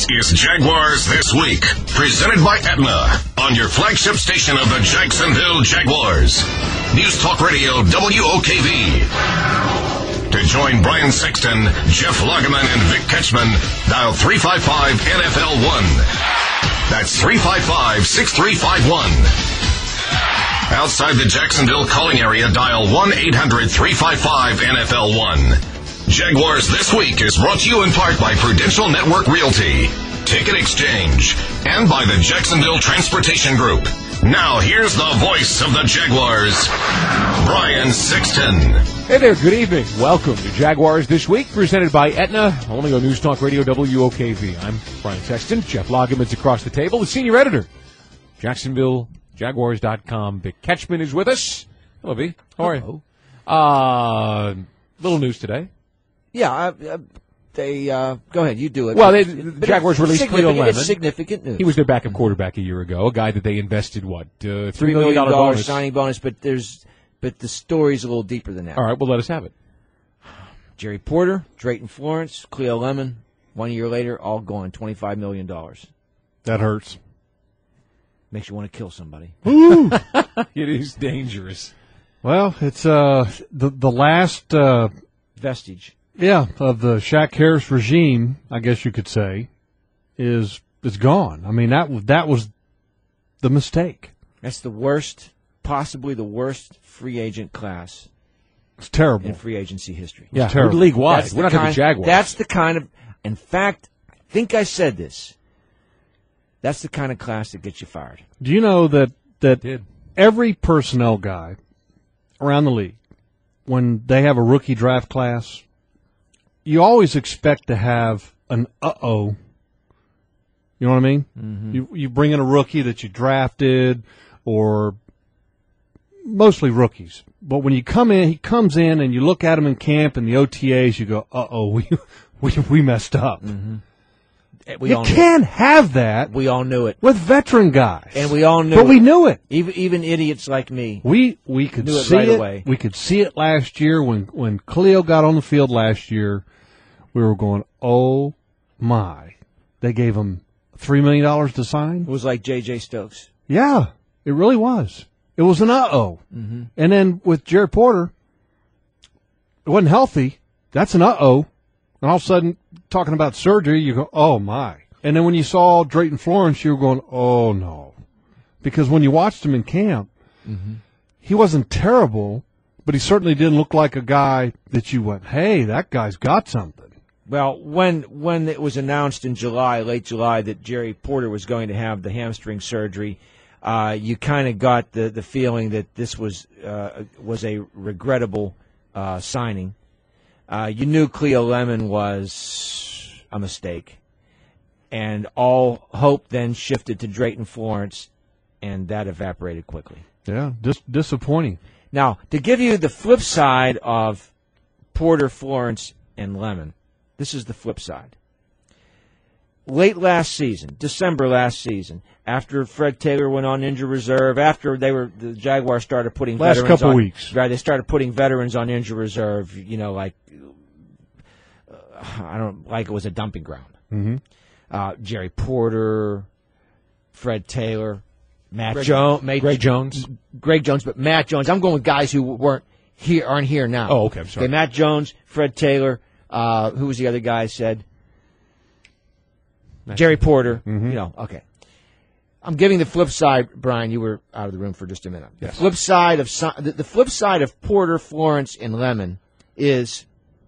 This is Jaguars This Week, presented by Aetna, on your flagship station of the Jacksonville Jaguars. News Talk Radio WOKV. To join Brian Sexton, Jeff Lageman, and Vic Ketchman, dial 355-NFL-1. That's 355-6351. Outside the Jacksonville calling area, dial 1-800-355-NFL-1. Jaguars This Week is brought to you in part by Prudential Network Realty, Ticket Exchange, and by the Jacksonville Transportation Group. Now, here's the voice of the Jaguars, Brian Sexton. Hey there, good evening. Welcome to Jaguars This Week, presented by Aetna, only on News Talk Radio WOKV. I'm Brian Sexton. Jeff Lageman's across the table, the senior editor, JacksonvilleJaguars.com. Vic Ketchman is with us. Hello, V. How are you? Little news today. Yeah, go ahead, you do it. Well, the Jaguars released Cleo Lemon. It's significant news. He was their backup quarterback a year ago, a guy that they invested, $3 million bonus. Signing bonus, but the story's a little deeper than that. All right, well, let us have it. Jerry Porter, Drayton Florence, Cleo Lemon, 1 year later, all gone, $25 million. That hurts. Makes you want to kill somebody. It is dangerous. Well, it's the last vestige. Yeah, of the Shaq Harris regime, I guess you could say, is gone. I mean, that was the mistake. That's the worst, possibly the worst free agent class. It's terrible in free agency history. Yeah, terrible. League wide. We're not the Jaguars. That's the kind of. In fact, I think I said this. That's the kind of class that gets you fired. Do you know that every personnel guy around the league, when they have a rookie draft class, you always expect to have an uh-oh. You know what I mean? Mm-hmm. You bring in a rookie that you drafted, or mostly rookies. But when he comes in and you look at him in camp and the OTAs, you go, uh-oh, we messed up. Mm-hmm. You can't have that. We all knew it. With veteran guys. And we all knew it. But we knew it. Even idiots like me. We could knew see it right away. We could see it last year when Cleo got on the field last year. We were going, oh, my. They gave him $3 million to sign? It was like J.J. Stokes. Yeah, it really was. It was an uh-oh. Mm-hmm. And then with Jared Porter, it wasn't healthy. That's an uh-oh. And all of a sudden, talking about surgery, you go, oh, my. And then when you saw Drayton Florence, you were going, oh, no. Because when you watched him in camp, he wasn't terrible, but he certainly didn't look like a guy that you went, hey, that guy's got something. Well, when it was announced in July, late July, that Jerry Porter was going to have the hamstring surgery, you kind of got the feeling that this was a regrettable signing. You knew Cleo Lemon was a mistake, and all hope then shifted to Drayton Florence, and that evaporated quickly. Yeah, disappointing. Now, to give you the flip side of Porter, Florence, and Lemon, this is the flip side. Late last season, December last season, after Fred Taylor went on injured reserve, after the Jaguars started putting veterans couple on, weeks, right? They started putting veterans on injured reserve. You know, like I don't like it was a dumping ground. Mm-hmm. Jerry Porter, Fred Taylor, Greg Jones, but Matt Jones. I'm going with guys who aren't here now. Oh, okay. I'm sorry. Okay, Matt Jones, Fred Taylor. Who was the other guy I said? Jerry Porter. Mm-hmm. You know, okay. I'm giving the flip side, Brian. You were out of the room for just a minute. Yes. The flip side of Porter, Florence, and Lemon is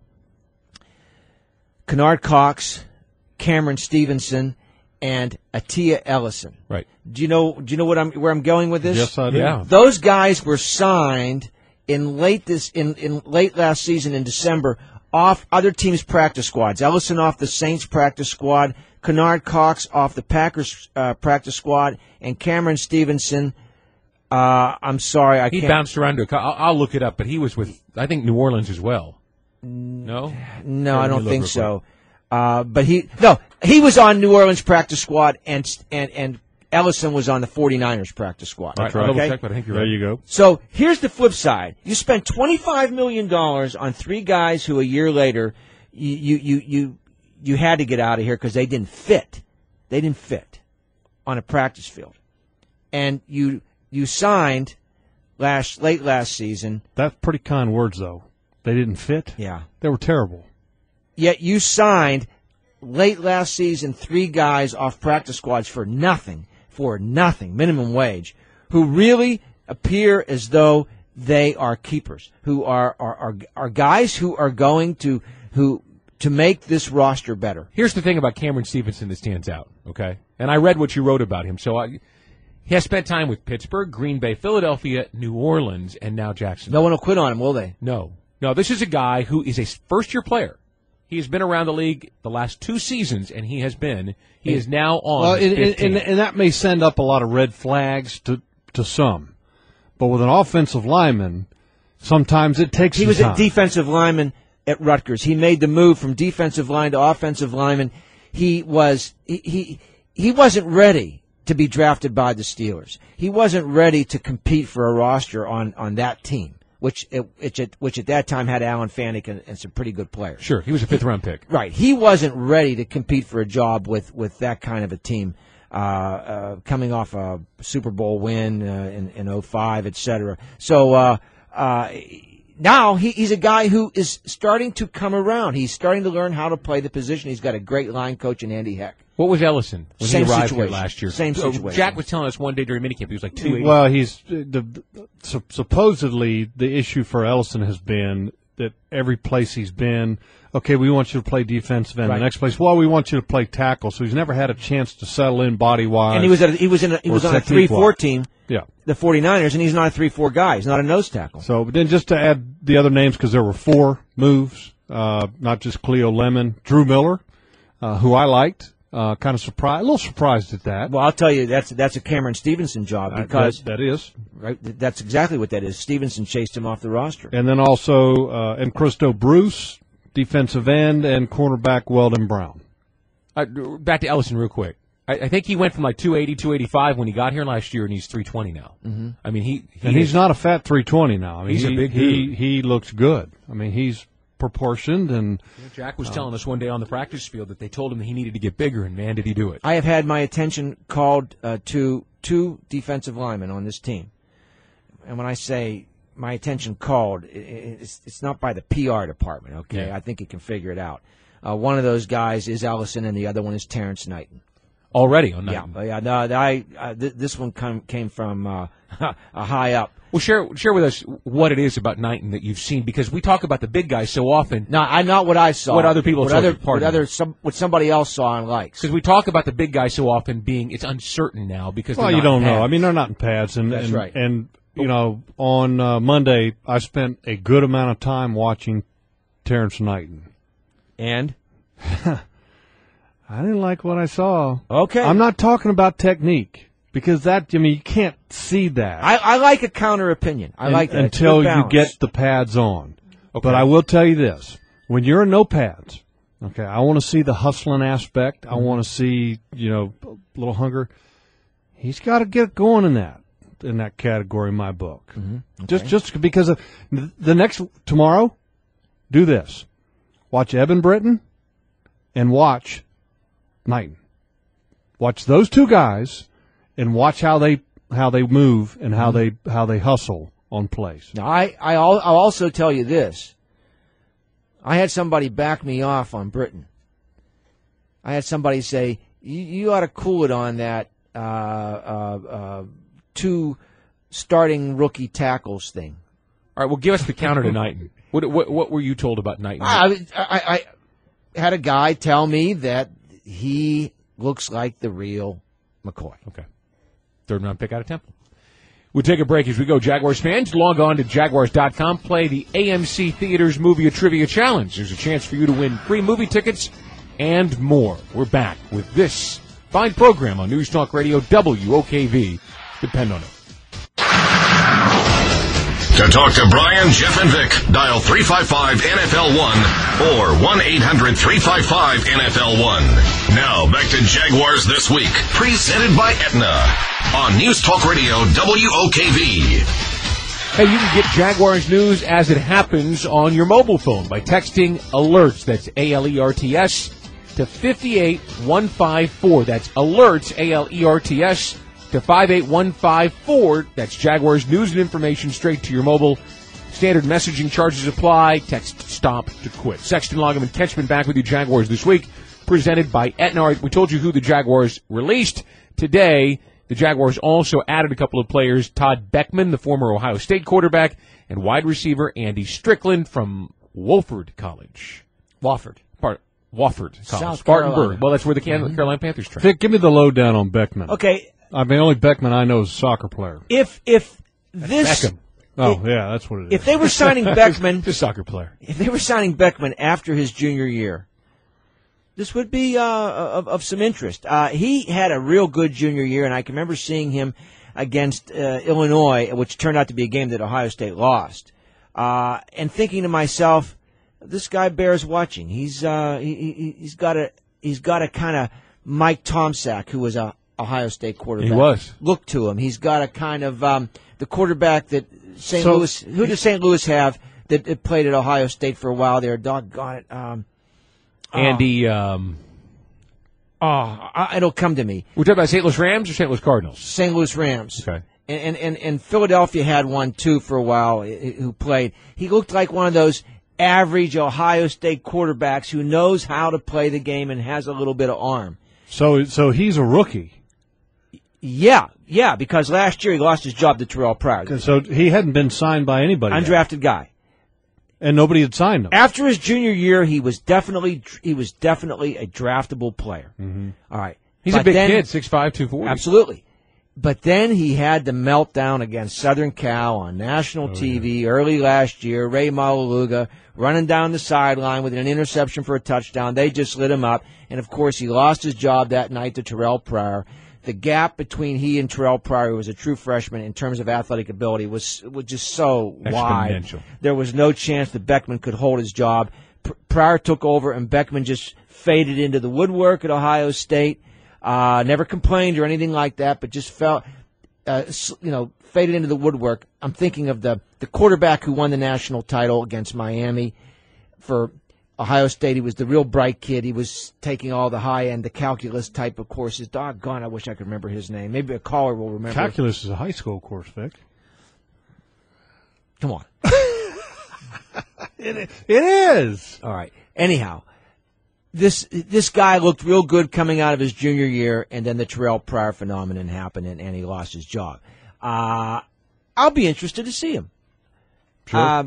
Kennard Cox, Cameron Stevenson, and Atia Ellison. Right. Do you know where I'm going with this? Yes, I do. Yeah. Those guys were signed in late last season in December off other teams' practice squads. Ellison off the Saints practice squad, Kennard Cox off the Packers practice squad, and Cameron Stevenson. I'm sorry, I can't. He bounced around to I'll look it up, but he was with, I think, New Orleans as well. No? No, I don't think so. But he was on New Orleans practice squad, and Ellison was on the 49ers practice squad. That's right. Okay? Check, but I think you're There right. you go. So here's the flip side. You spent $25 million on three guys who a year later you had to get out of here because they didn't fit. they didn't fit on a practice field. And you signed late last season. That's pretty kind words, though. They didn't fit? Yeah. They were terrible. Yet you signed late last season 3 guys off practice squads for nothing, minimum wage, who really appear as though they are keepers, who are guys who are going to make this roster better. Here's the thing about Cameron Stevenson that stands out, okay? And I read what you wrote about him. So he has spent time with Pittsburgh, Green Bay, Philadelphia, New Orleans, and now Jacksonville. No one will quit on him, will they? No, this is a guy who is a first-year player. He has been around the league the last 2 seasons, and he is now on his 5th team. And that may send up a lot of red flags to some. But with an offensive lineman, sometimes it takes some time. He was a defensive lineman at Rutgers. He made the move from defensive line to offensive lineman. He wasn't ready to be drafted by the Steelers. He wasn't ready to compete for a roster on that team, which at that time had Alan Faneca and some pretty good players. Sure, he was a 5th-round pick. Right. He wasn't ready to compete for a job with that kind of a team, coming off a Super Bowl win in 05, et cetera. So now he's a guy who is starting to come around. He's starting to learn how to play the position. He's got a great line coach in Andy Heck. What was Ellison when Same he arrived situation. here last year? Same situation. Jack was telling us one day during minicamp he was like 280. Well, he's supposedly the issue for Ellison has been that every place he's been, okay, we want you to play defensive end. Right. The next place, well, we want you to play tackle. So he's never had a chance to settle in body wise. And he was on a 3-4 team. Yeah. The 49ers, and he's not a 3-4 guy. He's not a nose tackle. So, but then just to add the other names, because there were 4 moves, not just Cleo Lemon, Drew Miller, who I liked. Kind of surprised, a little surprised at that. Well, I'll tell you, that's a Cameron Stevenson job because that is right. That's exactly what that is. Stevenson chased him off the roster, and then also and Christo Bruce, defensive end, and cornerback Weldon Brown. Back to Ellison real quick. I think he went from like 280, 285 when he got here last year, and he's 320 now. Mm-hmm. I mean, he's not a fat 320 now. I mean, he's a big dude. He looks good. I mean, he's proportioned, and Jack was telling us one day on the practice field that they told him that he needed to get bigger, and man, did he do it. I have had my attention called to 2 defensive linemen on this team, and when I say my attention called, it's not by the PR department. Okay, yeah. I think you can figure it out. One of those guys is Ellison, and the other one is Terrence Knighton. Already on Knighton. Yeah. No, this one came from a high up. Well, share with us what it is about Knighton that you've seen, because we talk about the big guys so often. No, not what I saw. What other people saw. What somebody else saw and likes. Because we talk about the big guys so often being it's uncertain now because you don't know. I mean, they're not in pads, That's right. And you know, on Monday I spent a good amount of time watching Terrence Knighton, and I didn't like what I saw. Okay, I'm not talking about technique. Because you can't see that. I like a counter opinion. I like that. Until you get the pads on. Okay. But I will tell you this. When you're in no pads, okay, I want to see the hustling aspect. I want to see, a little hunger. He's got to get going in that category in my book. Mm-hmm. Okay. Just because of tomorrow, do this. Watch Evan Britton and watch Knighton. Watch those 2 guys. And watch how they move and how they hustle on plays. Now, I'll also tell you this. I had somebody back me off on Britton. I had somebody say, you ought to cool it on that 2 starting rookie tackles thing. All right, well, give us the counter to Knighton. What were you told about Knighton? I had a guy tell me that he looks like the real McCoy. Okay. 3rd-round pick out of Temple. We'll take a break as we go. Jaguars fans, log on to Jaguars.com. Play the AMC Theaters Movie Trivia Challenge. There's a chance for you to win free movie tickets and more. We're back with this fine program on News Talk Radio WOKV. Depend on it. To talk to Brian, Jeff, and Vic, dial 355-NFL-1 or 1-800-355-NFL-1. Now, back to Jaguars This Week, presented by Aetna on News Talk Radio WOKV. Hey, you can get Jaguars news as it happens on your mobile phone by texting ALERTS. That's ALERTS to 58154. That's alerts, ALERTS, to 58154. That's Jaguars news and information straight to your mobile. Standard messaging charges apply. Text STOP to quit. Sexton, Logum, and Ketchman back with you, Jaguars This Week, presented by Aetna. We told you who the Jaguars released today. The Jaguars also added a couple of players, Todd Beckman, the former Ohio State quarterback, and wide receiver Andy Strickland from Wofford College. Wofford College. South Spartanburg. Carolina. Well, that's where the Carolina Panthers train. Vic, give me the lowdown on Beckman. Okay. I mean, only Beckman I know is a soccer player. If this Beckham. Yeah, that's what it is. if they were signing Beckman, The soccer player. if they were signing Beckman after his junior year, this would be of some interest. He had a real good junior year, and I can remember seeing him against Illinois, which turned out to be a game that Ohio State lost, and thinking to myself, this guy bears watching. He's got a kind of Mike Tomczak, who was a Ohio State quarterback. He was. Look to him. He's got a kind of the quarterback that St. Louis. Who does St. Louis have that played at Ohio State for a while there? Doggone it. Andy, it'll come to me. we're talking about St. Louis Rams or St. Louis Cardinals? St. Louis Rams. Okay. And Philadelphia had one, too, for a while, who played. He looked like one of those average Ohio State quarterbacks who knows how to play the game and has a little bit of arm. So he's a rookie. Yeah, because last year he lost his job to Terrell Pryor. So he hadn't been signed by anybody yet. Undrafted guy. And nobody had signed him. After his junior year, he was definitely a draftable player. Mm-hmm. All right. He's a big kid, 6'5", 240. Absolutely. But then he had the meltdown against Southern Cal on national TV early last year. Ray Malaluga running down the sideline with an interception for a touchdown. They just lit him up. And, of course, he lost his job that night to Terrell Pryor. The gap between he and Terrell Pryor, who was a true freshman in terms of athletic ability, was just so wide. There was no chance that Beckman could hold his job. Pryor took over, and Beckman just faded into the woodwork at Ohio State. Never complained or anything like that, but just felt, faded into the woodwork. I'm thinking of the quarterback who won the national title against Miami for Ohio State. He was the real bright kid. He was taking all the high-end, the calculus type of courses. Doggone, I wish I could remember his name. Maybe a caller will remember. Calculus is a high school course, Vic. Come on. It is. All right. Anyhow, this guy looked real good coming out of his junior year, and then the Terrell Pryor phenomenon happened, and he lost his job. I'll be interested to see him. Sure.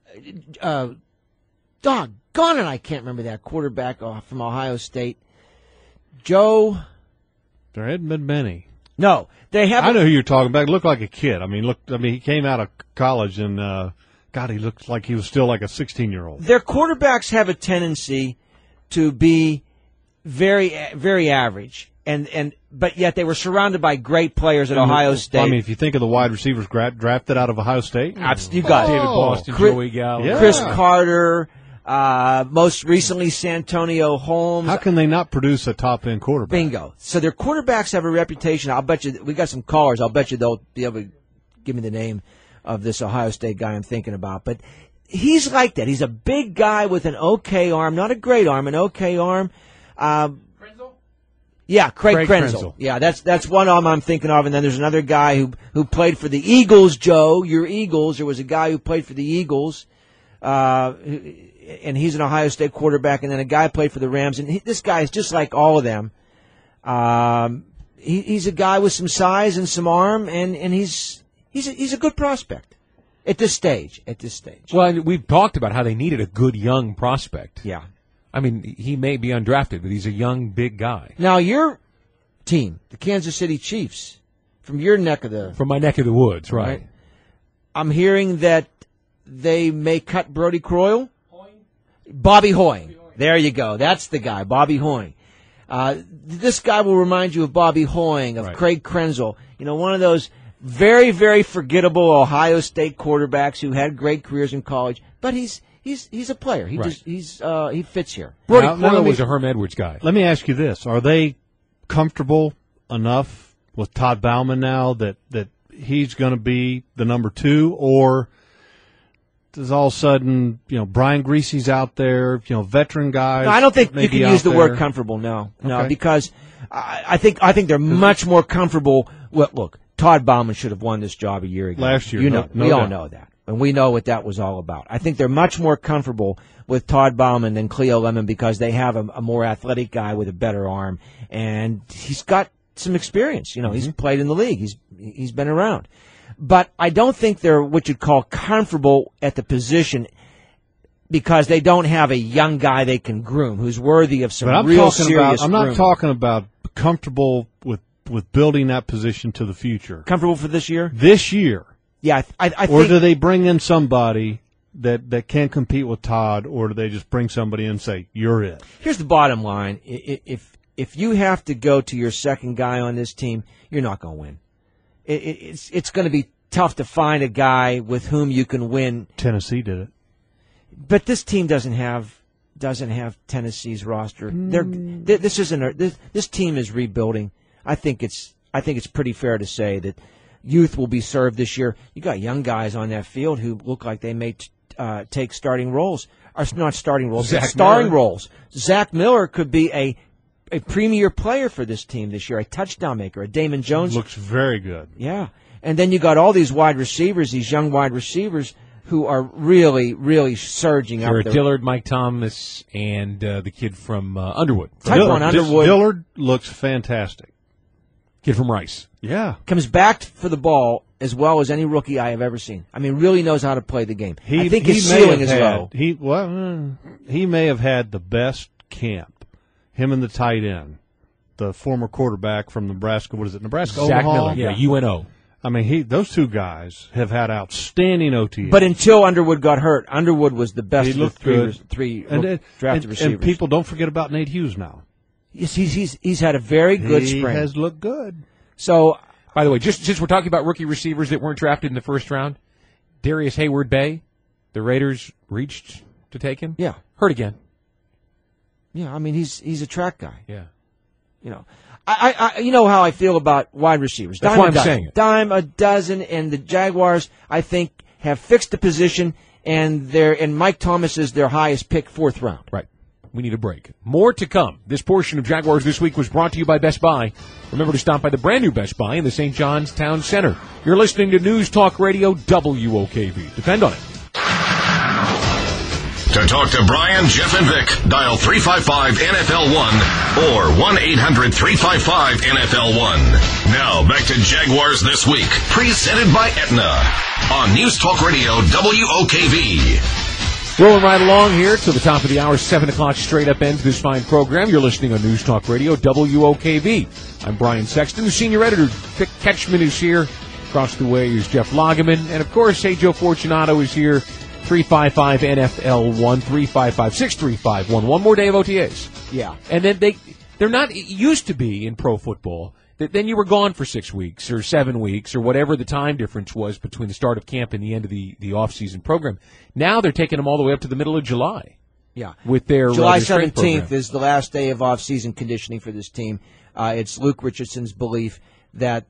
Doggone it, I can't remember that quarterback from Ohio State. Joe. There hadn't been many. No, they haven't. I know who you're talking about. He looked like a kid. He came out of college and, he looked like he was still like a 16-year-old. Their quarterbacks have a tendency to be very, very average, but yet they were surrounded by great players at Ohio State. I mean, if you think of the wide receivers drafted out of Ohio State, you got David Boston, Joey Gallo, Yeah. Chris Carter. Most recently, Santonio Holmes. how can they not produce a top-end quarterback? Bingo. So their quarterbacks have a reputation. I'll bet you, we got some callers. I'll bet you they'll be able to give me the name of this Ohio State guy I'm thinking about. But he's like that. He's a big guy with an okay arm. Not a great arm, an okay arm. Yeah, Craig Krenzel. Yeah, that's one arm I'm thinking of. And then there's another guy who played for the Eagles, Joe, your Eagles. There was a guy who played for the Eagles. And he's an Ohio State quarterback, and then a guy played for the Rams. And this guy is just like all of them. He's a guy with some size and some arm, and he's a good prospect at this stage. Well, we've talked about how they needed a good young prospect. Yeah. I mean, he may be undrafted, but he's a young, big guy. Now, your team, the Kansas City Chiefs, from your neck of From my neck of the woods, right. I'm hearing that they may cut Brody Croyle. Bobby Hoying. There you go. That's the guy, Bobby Hoying. This guy will remind you of Bobby Hoying, of Craig Krenzel. One of those very, very forgettable Ohio State quarterbacks who had great careers in college, but he's a player. He fits here. Brody Croyle was a Herm Edwards guy. Let me ask you this. Are they comfortable enough with Todd Bauman now that he's going to be the number 2, or does all of a sudden, Brian Greasy's out there, veteran guys? No, I don't think you can use the there. word comfortable. No, Okay. because I think they're much more comfortable. Well, look, Todd Bauman should have won this job a year ago. Last year, no we all doubt. know that, and we know what that was all about. I think they're much more comfortable with Todd Bauman than Cleo Lemon because they have a more athletic guy with a better arm, and he's got some experience. He's played in the league. He's been around. But I don't think they're what you'd call comfortable at the position because they don't have a young guy they can groom who's worthy of some real serious I'm grooming. not talking about comfortable with building that position to the future. Comfortable for this year? This year. Yeah, I Or think. do they bring in somebody that can compete with Todd, or do they just bring somebody in and say, you're it? Here's the bottom line. If you have to go to your second guy on this team, you're not going to win. It's going to be tough to find a guy with whom you can win. Tennessee did it. But this team doesn't have Tennessee's roster. This team is rebuilding. I think it's pretty fair to say that youth will be served this year. You got young guys on that field who look like they may take starting roles. Or not starting roles, but starring roles. Zach Miller could be a premier player for this team this year, a touchdown maker, a Damon Jones. Looks very good. Yeah. And then you got all these wide receivers, these young wide receivers who are really, really surging up there. Dillard, Mike Thomas, and the kid from Underwood. Tyquan Underwood. Dillard looks fantastic. Kid from Rice. Yeah. Comes back for the ball as well as any rookie I have ever seen. I mean, really knows how to play the game. I think his ceiling is low. He may have had the best camp. Him and the tight end, the former quarterback from Nebraska. What is it, Nebraska? Zach Omaha? Miller, yeah, UNO. I mean, those two guys have had outstanding OTAs. But until Underwood got hurt, Underwood was the best He of the looked good. three and drafted receivers. And people don't forget about Nate Hughes now. Yes, he's had a very good He spring. has looked good. So, By the way, just since we're talking about rookie receivers that weren't drafted in the first round, Darius Hayward-Bay, the Raiders reached to take him. yeah, Hurt again. I mean, he's a track guy. Yeah. I you know how I feel about wide receivers. That's why I'm saying it. Dime a dozen, and the Jaguars, I think, have fixed the position, and Mike Thomas is their highest pick, 4th round. Right. We need a break. More to come. This portion of Jaguars This Week was brought to you by Best Buy. Remember to stop by the brand new Best Buy in the St. John's Town Center. You're listening to News Talk Radio WOKV. Depend on it. To talk to Brian, Jeff, and Vic, dial 355-NFL-1 or 1-800-355-NFL-1. Now, back to Jaguars This Week, presented by Aetna on News Talk Radio WOKV. Rolling right along here to the top of the hour, 7 o'clock straight up ends this fine program. You're listening on News Talk Radio, WOKV. I'm Brian Sexton. The senior editor, Vic Ketchman, is here. Across the way is Jeff Lageman. And, of course, hey, Joe Fortunato is here. 355-NFL-1, 355-635-1. One more day of OTAs. Yeah. And then they're not, it used to be in pro football that then you were gone for 6 weeks or 7 weeks or whatever the time difference was between the start of camp and the end of the off-season program. Now they're taking them all the way up to the middle of July. Yeah. With their July their strength 17th program. is the last day of off-season conditioning for this team. It's Luke Richardson's belief that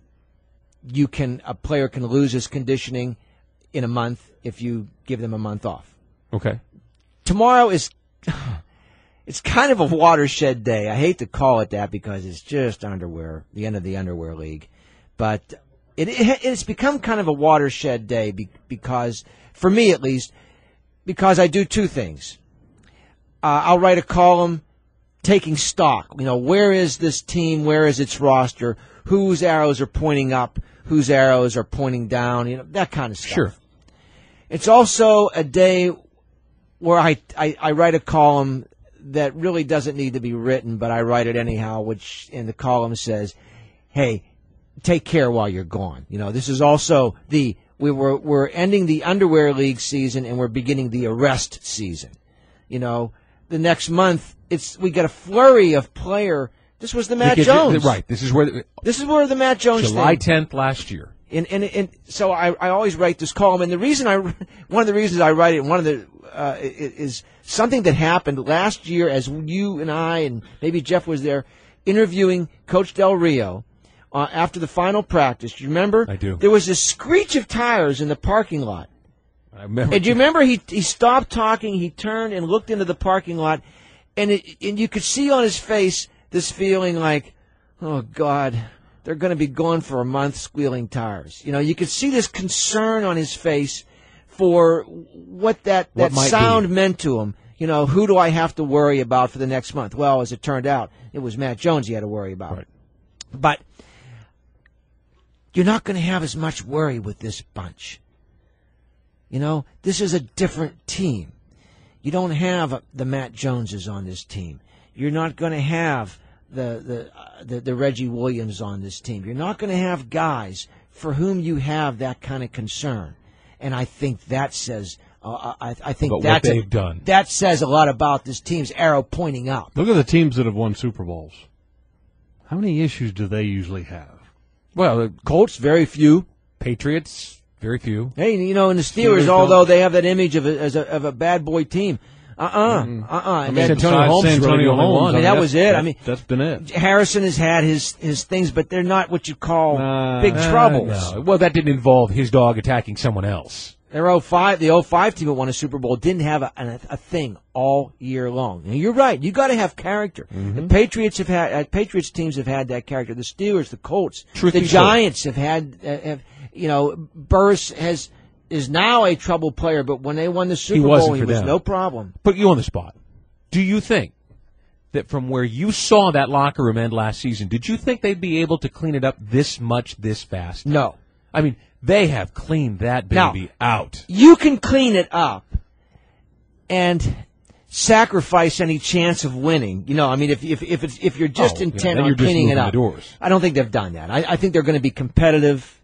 a player can lose his conditioning in a month if you give them a month off. Okay. Tomorrow is it's kind of a watershed day. I hate to call it that because it's just underwear, the end of the underwear league. But it's become kind of a watershed day because, for me at least, because I do two things. I'll write a column taking stock. Where is this team? Where is its roster? Whose arrows are pointing up? Whose arrows are pointing down? That kind of stuff. Sure. It's also a day where I write a column that really doesn't need to be written, but I write it anyhow, which in the column says, hey, take care while you're gone. This is also we're ending the underwear league season and we're beginning the arrest season. The next month we get a flurry of player. This was the Matt Jones. Right. This is where the Matt Jones July thing. 10th last year. And so I always write this column, and one of the reasons I write it, is something that happened last year as you and I and maybe Jeff was there interviewing Coach Del Rio after the final practice. Do you remember? I do. There was a screech of tires in the parking lot I remember. And do you remember he stopped talking, he turned and looked into the parking lot, and you could see on his face this feeling like, oh, God, they're going to be gone for a month squealing tires. You know, you could see this concern on his face for what that sound meant to him. You know, who do I have to worry about for the next month? Well, as it turned out, it was Matt Jones he had to worry about. Right. But you're not going to have as much worry with this bunch. You know, this is a different team. You don't have the Matt Joneses on this team. You're not going to have the Reggie Williams on this team. You're not going to have guys for whom you have that kind of concern. And I think that says, I think But that's what they've done. That says a lot about this team's arrow pointing up. Look at the teams that have won Super Bowls. How many issues do they usually have? Well, the Colts, very few. Patriots, very few. Hey, you know, and the Steelers, although they have that image of a bad boy team, I mean, Antonio besides Holmes is really the only one. I mean, that was it. I mean, that's been it. Harrison has had his things, but they're not what you call big troubles. No. Well, that didn't involve his dog attacking someone else. The 05 team that won a Super Bowl didn't have a thing all year long. Now, you're right. You got to have character. Mm-hmm. The Patriots Patriots teams have had that character. The Steelers, the Colts, Truth the be Giants have had. Burris is now a trouble player, but when they won the Super Bowl, he was no problem. Put you on the spot. Do you think that from where you saw that locker room end last season, did you think they'd be able to clean it up this much, this fast? No. I mean, they have cleaned that baby out. You can clean it up and sacrifice any chance of winning. You know, I mean, if you're just intent on cleaning it up, I don't think they've done that. I think they're going to be competitive.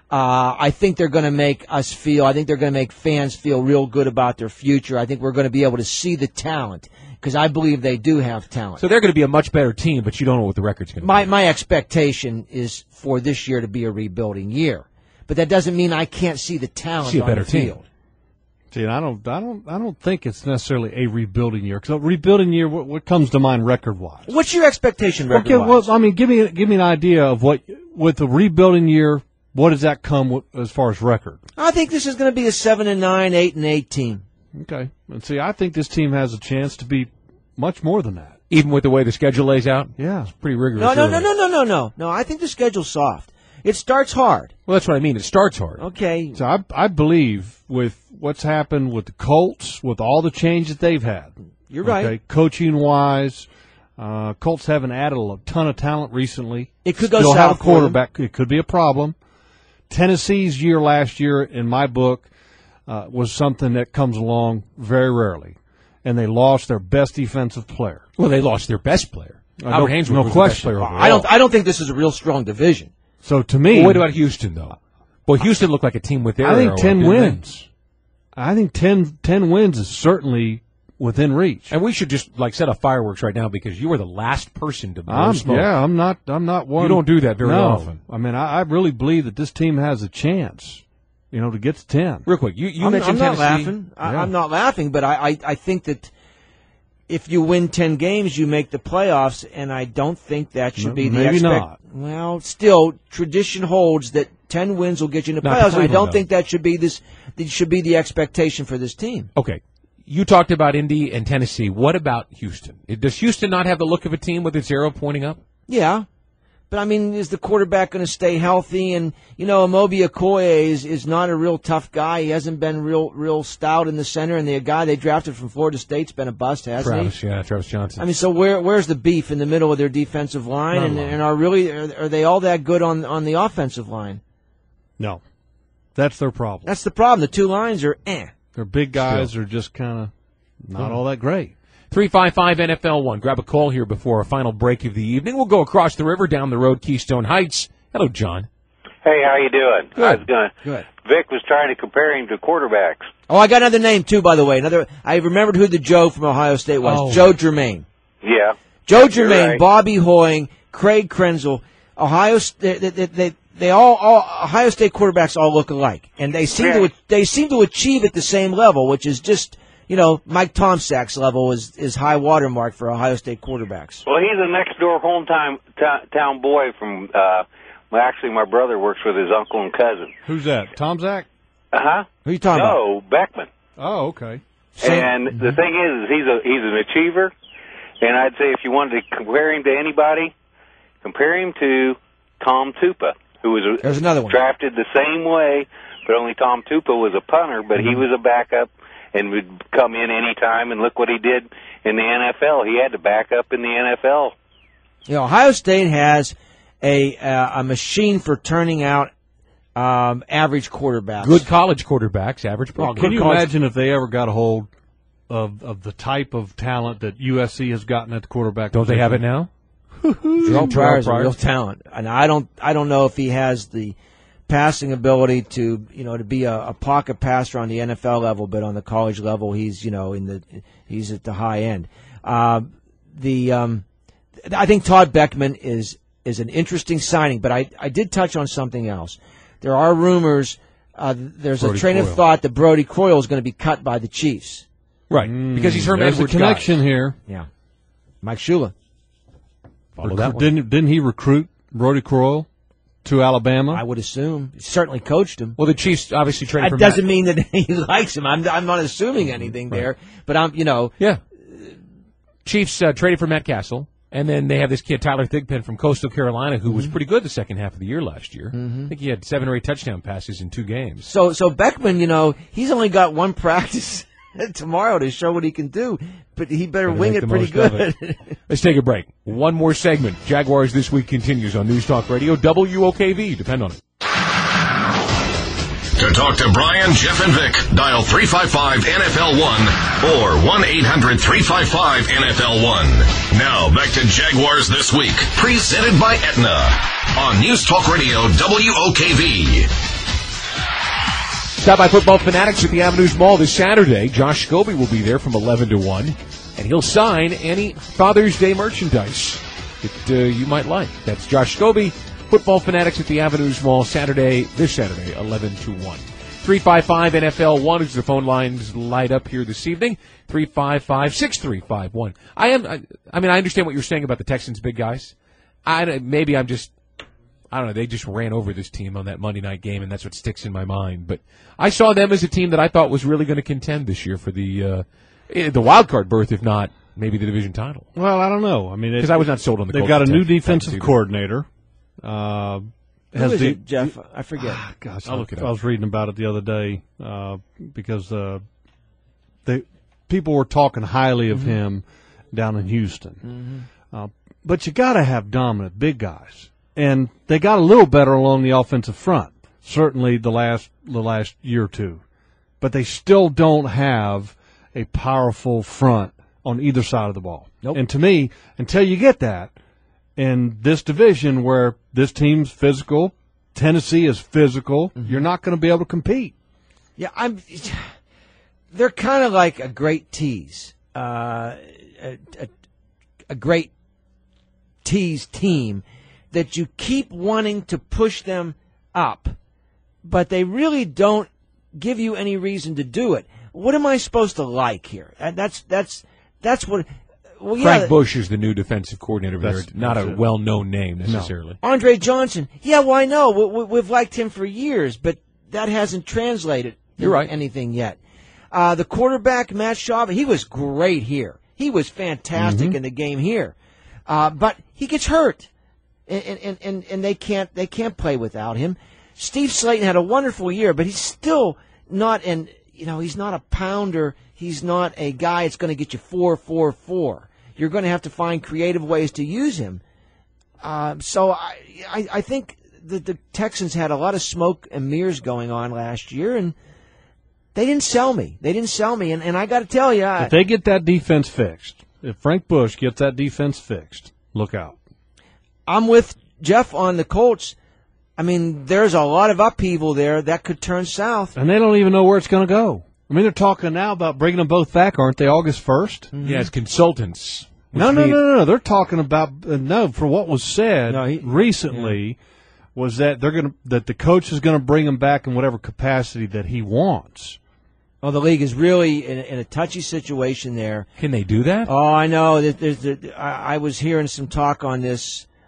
I think they're going to make us feel. I think they're going to make fans feel real good about their future. I think we're going to be able to see the talent because I believe they do have talent. So they're going to be a much better team, but you don't know what the record's going to be. My expectation is for this year to be a rebuilding year. But that doesn't mean I can't see the talent on the field. See, I don't think it's necessarily a rebuilding year. Because a rebuilding year, what comes to mind record-wise? What's your expectation record-wise? Okay, well, I mean, give me an idea of what with the rebuilding year. What does that come with, as far as record? I think this is going to be a 7-9, 8-8 team. Okay, and see, I think this team has a chance to be much more than that. Even with the way the schedule lays out? Yeah, it's pretty rigorous. No. I think the schedule's soft. It starts hard. Well, that's what I mean. It starts hard. Okay. So I believe with what's happened with the Colts, with all the change that they've had. You're right. Okay, coaching-wise, Colts haven't added a ton of talent recently. It could go south. Still have a quarterback. It could be a problem. Tennessee's year last year, in my book, was something that comes along very rarely. And they lost their best defensive player. Well, they lost their best player. Albert Haynesworth was the best player overall. I don't think this is a real strong division. So to me, well, what about Houston though? Well, Houston looked like a team with their. I think 10 wins. I think 10 wins is certainly within reach. And we should just set off fireworks right now because you were the last person to blow smoke. Yeah, I'm not one. You don't do that very often. I mean, I really believe that this team has a chance, to get to 10. Real quick, you mentioned I'm not Tennessee. laughing. I'm not laughing, but I think that if you win 10 games, you make the playoffs, and I don't think that should be the maybe not. Well, still, tradition holds that 10 wins will get you in the playoffs, and I don't think that should be the expectation for this team. Okay. You talked about Indy and Tennessee. What about Houston? Does Houston not have the look of a team with its arrow pointing up? Yeah. But, I mean, is the quarterback going to stay healthy? And, Amobi Okoye is not a real tough guy. He hasn't been real stout in the center. And the guy they drafted from Florida State's been a bust, hasn't he? Travis Johnson. I mean, so where's the beef in the middle of their defensive line? And are they all that good on the offensive line? No. That's their problem. That's the problem. The two lines are Their big guys are just kind of not all that great. 355-NFL-1. Grab a call here before our final break of the evening. We'll go across the river, down the road, Keystone Heights. Hello, John. Hey, how you doing? Good. Good. Vic was trying to compare him to quarterbacks. Oh, I got another name, too, by the way. I remembered who the Joe from Ohio State was. Oh. Joe Germain. Yeah. Joe Germain, right. Bobby Hoying, Craig Krenzel. Ohio State quarterbacks all look alike. And they seem to achieve at the same level, which is just... Mike Tomczak's level is high watermark for Ohio State quarterbacks. Well, he's a next-door town boy from, actually my brother works with his uncle and cousin. Who's that, Tomczak? Uh-huh. Who are you talking about? No, Beckman. Oh, okay. And the thing is, he's an achiever. And I'd say if you wanted to compare him to anybody, compare him to Tom Tupa, who was There's another one. drafted the same way, but only Tom Tupa was a punter, but he was a backup and would come in any time, and look what he did in the NFL. He had to back up in the NFL. You know, Ohio State has a machine for turning out average quarterbacks. Good college quarterbacks, average pro. Can you imagine if they ever got a hold of the type of talent that USC has gotten at the quarterback Don't position? they have it now? Jerome Pryor is a Pryor. real talent, and I don't know if he has the passing ability to be a pocket passer on the NFL level, but on the college level, he's he's at the high end. I think Todd Beckman is an interesting signing, but I did touch on something else. There are rumors. There's Brody a train Croyle. of thought that Brody Croyle is going to be cut by the Chiefs. Right, because he's Herm There's a Edwards' connection guy. here. Yeah, Mike Shula. Follow that one. Didn't he recruit Brody Croyle to Alabama? I would assume he certainly coached him. Well, the Chiefs obviously traded for That doesn't mean that he likes him. I'm not assuming anything there, but Yeah. Chiefs traded for Matt Castle, and then they have this kid, Tyler Thigpen from Coastal Carolina, who was pretty good the second half of the year last year. I think he had 7 or 8 touchdown passes in 2 games. So Beckman, he's only got one practice tomorrow to show what he can do, but he better wing make it the pretty most of good. Let's take a break. One more segment. Jaguars This Week continues on News Talk Radio, WOKV. Depend on it. To talk to Brian, Jeff, and Vic, dial 355-NFL-1 or 1-800-355-NFL-1. Now, back to Jaguars This Week, presented by Aetna on News Talk Radio, WOKV. Stop by Football Fanatics at the Avenues Mall this Saturday. Josh Scobie will be there from 11 to 1, and he'll sign any Father's Day merchandise that you might like. That's Josh Scobie, Football Fanatics at the Avenues Mall this Saturday, 11 to 1. 355-NFL-1 is the phone lines light up here this evening. 355-6351. I understand what you're saying about the Texans' big guys. I don't know, they just ran over this team on that Monday night game, and that's what sticks in my mind. But I saw them as a team that I thought was really going to contend this year for the wild card berth, if not maybe the division title. Well, I don't know. I mean, Because I was not sold on the They've Colts got a new Texans defensive either. coordinator. Who is it, Jeff? I forget. Gosh, I'll look it up. I was reading about it the other day because people were talking highly of him down in Houston. But you got to have dominant big guys, and they got a little better along the offensive front. Certainly the last year or two, but they still don't have a powerful front on either side of the ball. Nope. And to me, until you get that in this division where this team's physical, Tennessee is physical, you're not going to be able to compete. Yeah, they're kind of like a great tease, a great tease team that you keep wanting to push them up, but they really don't give you any reason to do it. What am I supposed to like here? That's what. Well, yeah, Frank Bush is the new defensive coordinator there. That's Not a it. well-known name necessarily. Andre Johnson. Yeah, well, I know. We've liked him for years, but that hasn't translated You're right. anything yet. The quarterback, Matt Schaub, he was great here. He was fantastic in the game here. But he gets hurt, and they can't play without him. Steve Slayton had a wonderful year, but he's still not he's not a pounder. He's not a guy that's going to get you 4-4-4. You're going to have to find creative ways to use him. So I think that the Texans had a lot of smoke and mirrors going on last year, and they didn't sell me. And I got to tell you, If they get that defense fixed, if Frank Bush gets that defense fixed, look out. I'm with Jeff on the Colts. I mean, there's a lot of upheaval there that could turn south. And they don't even know where it's going to go. I mean, they're talking now about bringing them both back, aren't they, August 1st? Yeah, as consultants. No. They're talking about for what was said recently was that that the coach is going to bring him back in whatever capacity that he wants. Oh, the league is really in a touchy situation there. Can they do that? Oh, I know. I was hearing some talk on this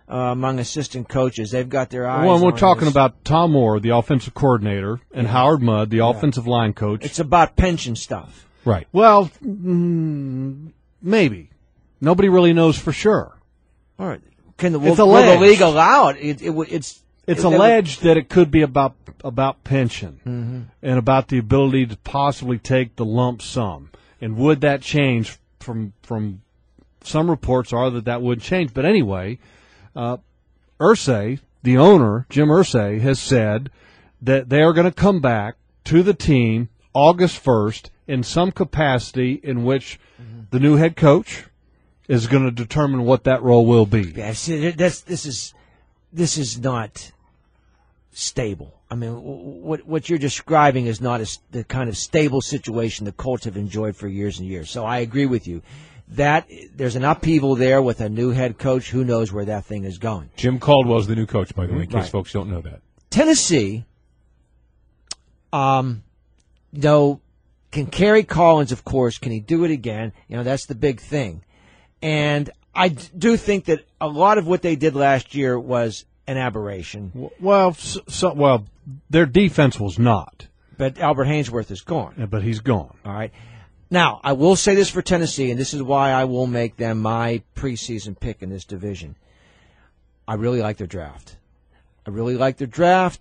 among assistant coaches. They've got their eyes Well, on we're talking this. about Tom Moore, the offensive coordinator, and Howard Mudd, the offensive line coach. It's about pension stuff. Right. Well, maybe. Nobody really knows for sure. All right. Will the alleged. league allow it? It's alleged that it could be about pension and about the ability to possibly take the lump sum. And would that change from some reports are that would change. But anyway, Irsay, the owner, Jim Irsay, has said that they are going to come back to the team August 1st in some capacity in which the new head coach is going to determine what that role will be. Yeah, see, this is not stable. I mean, what you're describing is not the kind of stable situation the Colts have enjoyed for years and years. So I agree with you that there's an upheaval there with a new head coach. Who knows where that thing is going? Jim Caldwell's the new coach, by the way, in case Right. folks don't know that. Tennessee, though, can Kerry Collins, of course, can he do it again? That's the big thing. And I do think that a lot of what they did last year was an aberration. Well, their defense was not, But Albert Hainsworth is gone. but he's gone. All right. Now, I will say this for Tennessee, and this is why I will make them my preseason pick in this division. I really like their draft. I really like their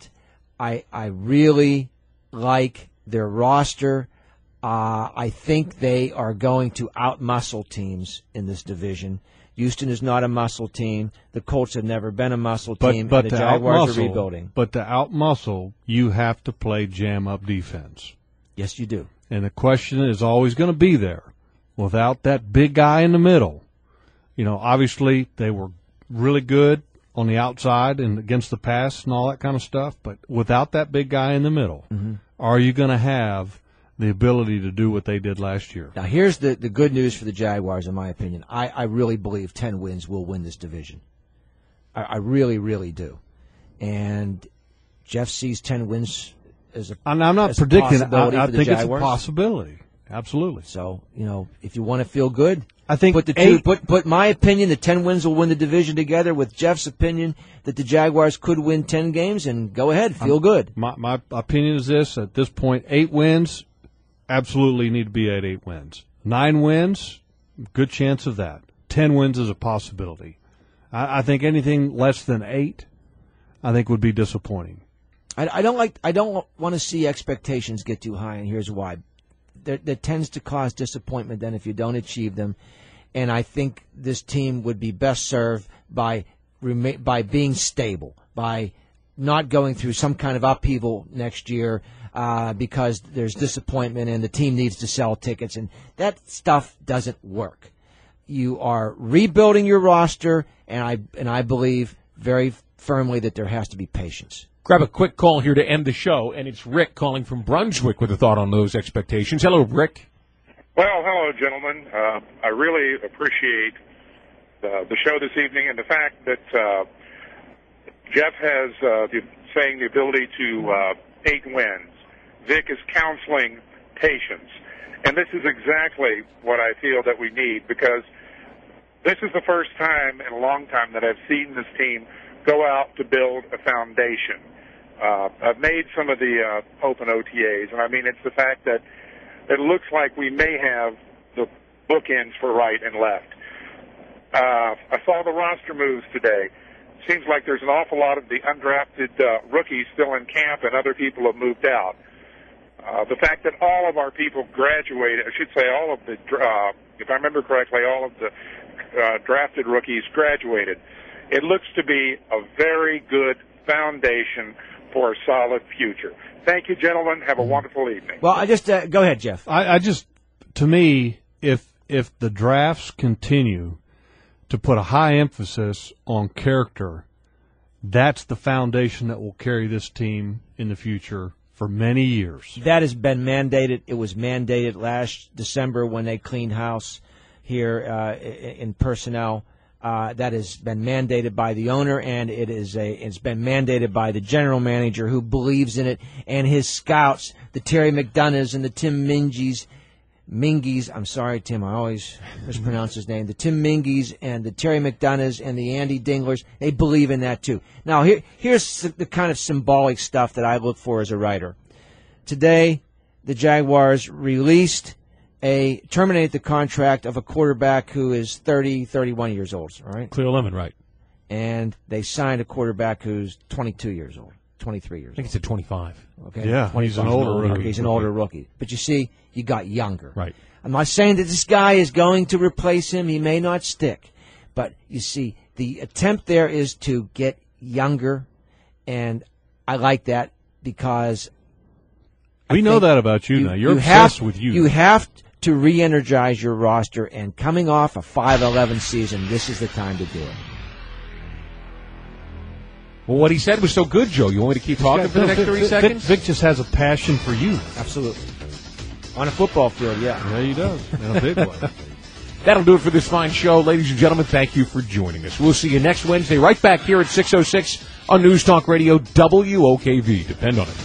roster. I think they are going to outmuscle teams in this division. Houston is not a muscle team. The Colts have never been a muscle team. But and the to Jaguars are rebuilding. But to outmuscle, you have to play jam-up defense. Yes, you do. And the question is always going to be there. Without that big guy in the middle, obviously they were really good on the outside and against the pass and all that kind of stuff. But without that big guy in the middle, are you going to have the ability to do what they did last year? Now, here's the good news for the Jaguars, in my opinion. I really believe 10 wins will win this division. I really, really do. And Jeff sees 10 wins as a I'm not as a predicting. possibility I for the think it's a Jaguars. possibility. Absolutely. So, if you want to feel good, I think put put my opinion that 10 wins will win the division together with Jeff's opinion that the Jaguars could win 10 games, and go ahead, feel good. My opinion is this: at this point, 8 wins absolutely need to be at 8 wins. 9 wins, good chance of that. 10 wins is a possibility. I think anything less than 8, I think would be disappointing. I don't want to see expectations get too high, and here's why. That tends to cause disappointment then if you don't achieve them. And I think this team would be best served by being stable, by not going through some kind of upheaval next year because there's disappointment and the team needs to sell tickets. And that stuff doesn't work. You are rebuilding your roster, and I believe very firmly that there has to be patience. Grab a quick call here to end the show, and it's Rick calling from Brunswick with a thought on those expectations. Hello, Rick. Well, hello, gentlemen. I really appreciate the show this evening and the fact that Jeff has saying the ability to 8 wins. Vic is counseling patience. And this is exactly what I feel that we need, because this is the first time in a long time that I've seen this team go out to build a foundation. I've made some of the open OTAs, and I mean, it's the fact that it looks like we may have the bookends for right and left. I saw the roster moves today. Seems like there's an awful lot of the undrafted rookies still in camp, and other people have moved out. The fact that all of our people graduated, I should say all of the, if I remember correctly, all of the drafted rookies graduated. It looks to be a very good foundation for a solid future. Thank you, gentlemen. Have a wonderful evening. Well, I just go ahead, Jeff. I just, to me, if the drafts continue to put a high emphasis on character, that's the foundation that will carry this team in the future for many years. That has been mandated. It was mandated last December when they cleaned house here in personnel. That has been mandated by the owner, and it's been mandated by the general manager, who believes in it, and his scouts, the Terry McDonoughs and the Tim Minges. Mingies. I'm sorry, Tim. I always mispronounce his name. The Tim Mingies and the Terry McDonoughs and the Andy Dinglers, they believe in that too. Now, here's the kind of symbolic stuff that I look for as a writer. Today, the Jaguars terminated the contract of a quarterback who is 30, 31 years old, all right? Clear lemon, right. And they signed a quarterback who's 22 years old, 23 years old. I think it's at 25. Okay? Yeah, he's an older rookie. Okay, he's an older rookie. But you see, you got younger. Right. I'm not saying that this guy is going to replace him. He may not stick. But you see, the attempt there is to get younger, and I like that because we know that about you now. You're obsessed with you. You have to re-energize your roster, and coming off a 5-11 season, this is the time to do it. Well, what he said was so good, Joe. You want me to keep talking for the next 30 seconds? Vic just has a passion for you. Absolutely. On a football field, yeah. Yeah, he does. And a big one. That'll do it for this fine show. Ladies and gentlemen, thank you for joining us. We'll see you next Wednesday right back here at 6:06 on News Talk Radio WOKV. Depend on it.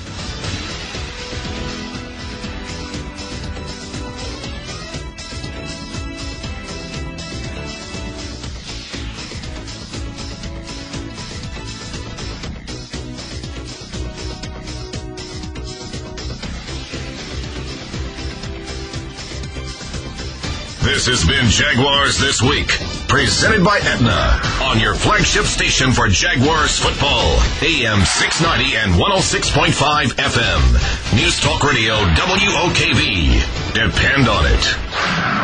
This has been Jaguars This Week, presented by Aetna, on your flagship station for Jaguars football, AM 690 and 106.5 FM. News Talk Radio WOKV. Depend on it.